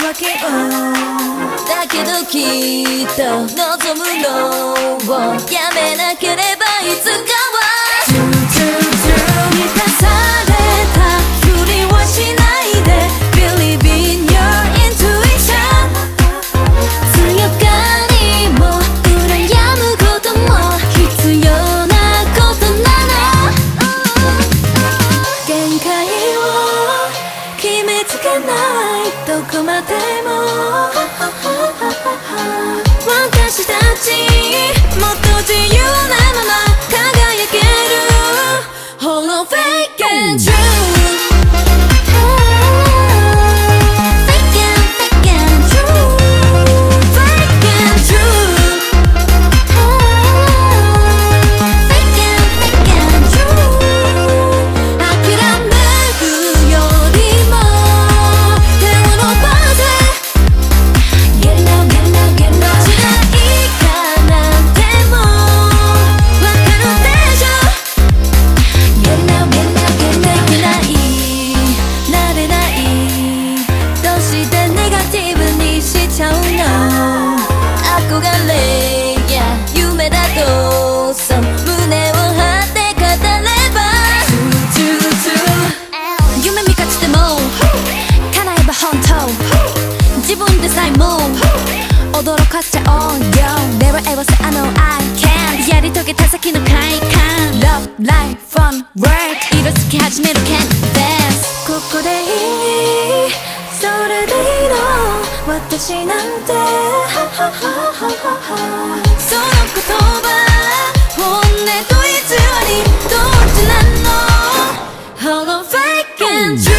わけよ。だけどきっと望むのをやめなければいつかはトゥトゥトゥ満たされたふりはしないで Believe in your intuition 強がりも羨むことも必要なことなの。限界を決めつけないどこまでも私たちもっと自由なまま輝ける Holo fake and true Fake and true Fake and true Fake and true 諦めるよりも手を伸ばせ Get it now, get it now, get it now 辛いかなんてもわかるでしょ Get it now, get it now, get it now できないなれないどうしてネガティブにしちゃうの憧れや夢だとそう胸を張って語れば夢見かしても叶えば本当自分でさえも驚かせちゃおうよ Never ever say I know I can やり遂げた先の快感 Love, life, fun, work 色つき始める Can't dance ここでいいそれでいいの私なんてその言葉本音と偽りどっちなの Holo fake and true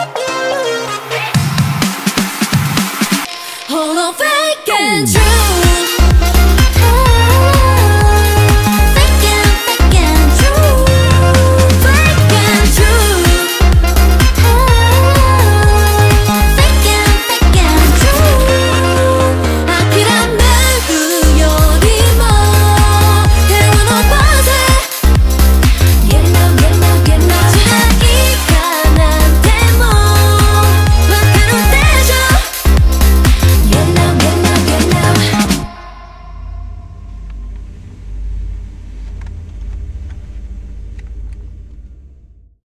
Holo fake and true